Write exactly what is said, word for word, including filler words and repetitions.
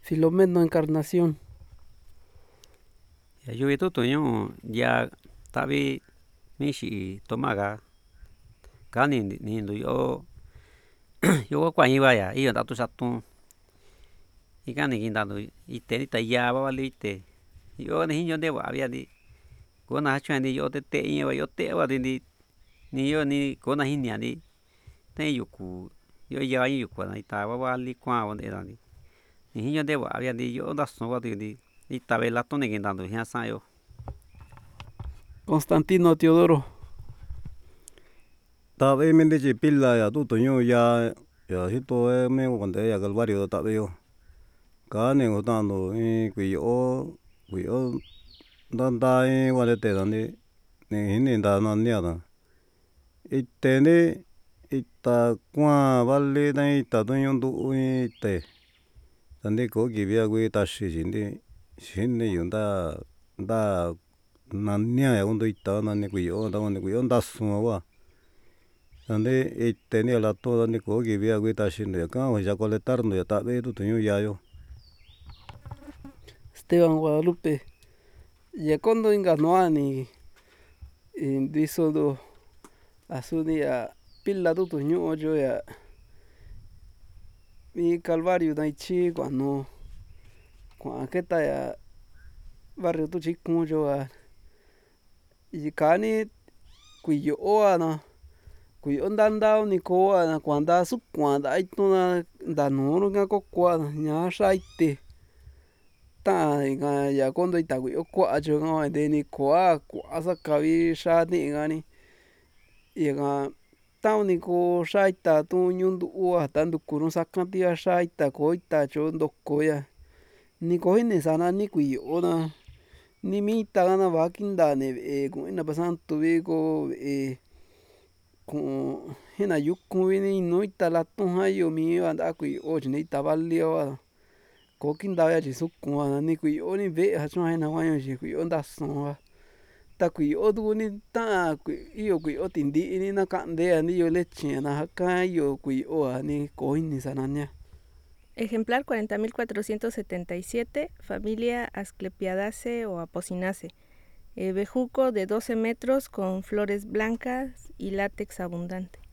Filomeno Encarnación. Ya yo itu tuñu ya tavi mixi tomaga kani ni ndu yo yo kwa iba ya iyo ndatu satu ikani kindandu ite ita yaba vali ite yo ni hinyo ndewa avia ndi kona chua ndi yo tete iña yo te va ndi ni yo ni kona jinia ndi te yuku yo ya yuku na ita va vali kuan onde ra ndi ni jinyo ndewa avia ndi yo ndaso va ndi ita vela tone kindandu jian san yo. Constantino Teodoro. Tavi mindi chi pila ya tu tuñu ya ya hito e me konde ya Calvario tavi yo kani ngutando i kui'o kui'o ndanda i guarete dani ni hini nda nania da ite ni ita kuan vali da ita tuñu ndu ite tandi ko kivia kui taxi chindi xini yu nda nda nania ya undu ita nani kui'o nda ni kui'o ndasun va ande ite ni ala to ni ko kivia kui taxi ndu ka ya colectar ndu ya tavi tu tuñu ya yo. Esteban Guadalupe. Ya kondo inga noa ni ndiso do asu ni ya pila tu tuñu yo ya mi Calvario da ichi kuano kuan keta ya barrio tu chikun yo a ikani kui'o ana kui'o ndanda ni ko a kuanda su kuanda ituna nda nuru ka ko kua ña xa ite ta inka ya kondo ita kui'o kua yo ka nteni kua kua sakavi xa ni gani ika tani ko xa ita tuñu ndu'a ta nduku nu saka tia xa ita ko ita tyo ndoko ya ni ko jini sana ni kui'o na ni mi ita na va kintani ve'e ku'ina pa santu vi ko ve'e ku'un jina yukun vi ni nu ita latuun jan iyo mi va nta kui'o chini ita vali va ko kinta tyi sukun va ni kui'o ni ve'e jatyua jina kuañu tyi kui'o ndasun va ta kui'o tuku ni ta'an iyo kui'o tinti'i ni nakante a ni yo leche na jaka iyo kui'o a ni ko jini sana nia. Ejemplar cuarenta mil cuatrocientos setenta y siete, familia Asclepiadaceae o Apocynaceae. Eh, bejuco de doce metros con flores blancas y látex abundante.